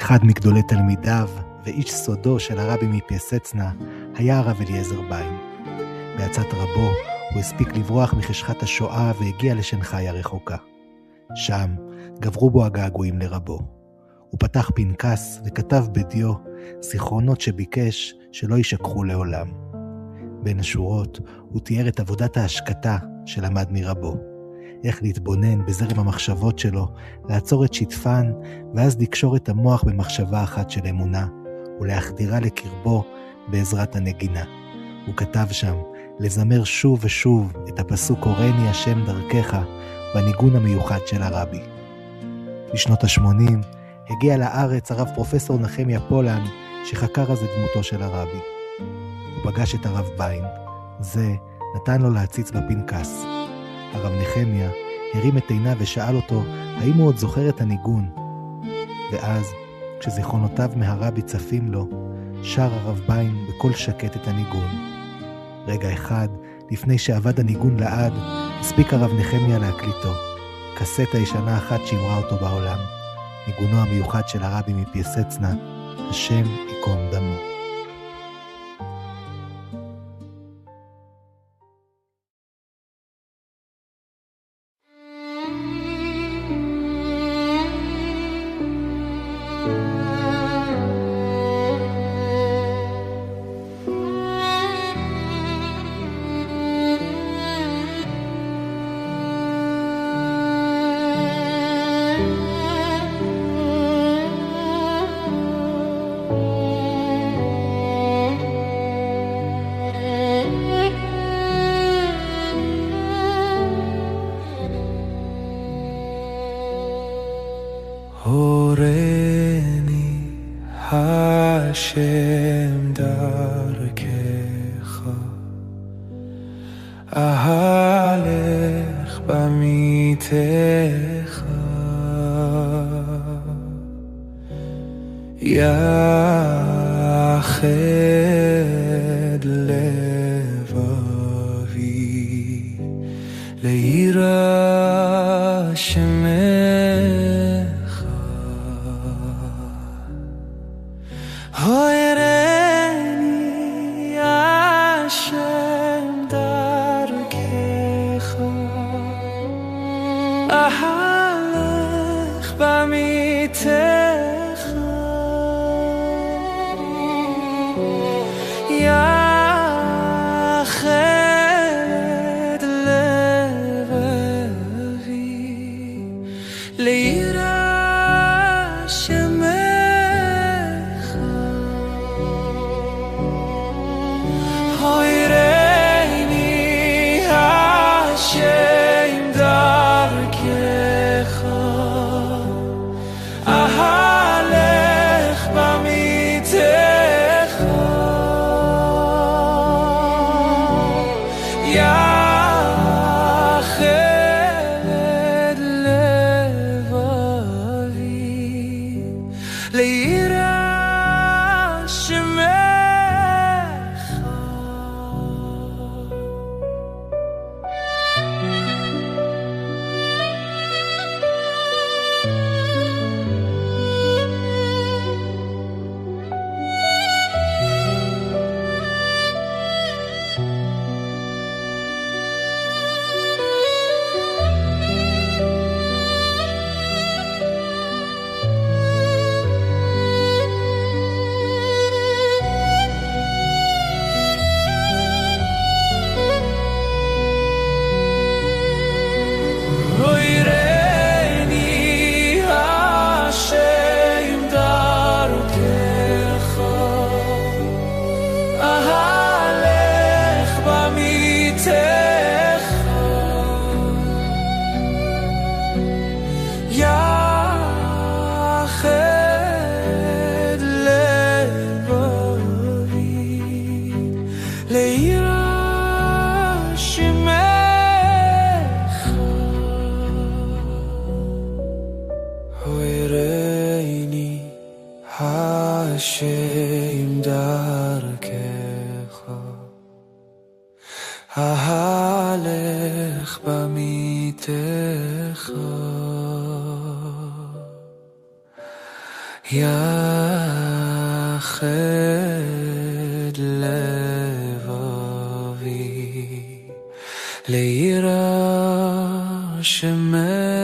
אחד מגדולי תלמידיו ואיש סודו של הרבי מפייסצנה היה הרב אליעזר ביין. בעצת רבו הוא הספיק לברוח מחשכת השואה והגיע לשנחאי הרחוקה. שם גברו בו הגעגועים לרבו. הוא פתח פנקס וכתב בדיו זיכרונות שביקש שלא יישכחו לעולם. בין השורות הוא תיאר את עבודת ההשקטה שלמד מרבו. איך להתבונן בזרם המחשבות שלו, לעצור את שטפן, ואז לקשור את המוח במחשבה אחת של אמונה, ולהחדירה לקרבו בעזרת הנגינה. הוא כתב שם לזמר שוב ושוב את הפסוק "הורני השם דרכך" בניגון המיוחד של הרבי. בשנות ה-80 הגיע לארץ הרב פרופסור נחמיה פולן, שחקר אז את דמותו של הרבי. הוא פגש את הרב ביין. זה נתן לו להציץ בפנקס. הרב נחמיה הרים את עיניו ושאל אותו האם הוא עוד זוכר את הניגון. ואז, כשזיכרונותיו מהרבי צפים לו, שר הרב ביין בקול שקט את הניגון. רגע אחד, לפני שעבד הניגון לעד, הספיק הרב נחמיה להקליטו. קסטה ישנה אחת שימרה אותו בעולם. ניגונו המיוחד של הרבי מפייסצנה, השם ייקום דמו. הורני השם דרכך, אהלך במיתך, יחד לבבי ליראה שמך. הורני השם דרכך, אהלך במיתך, יחד לבבי ליראה שמך. הורני השם דרכך, אהלך במיתך, יחד לבבי יחד לבבי ליראה שמי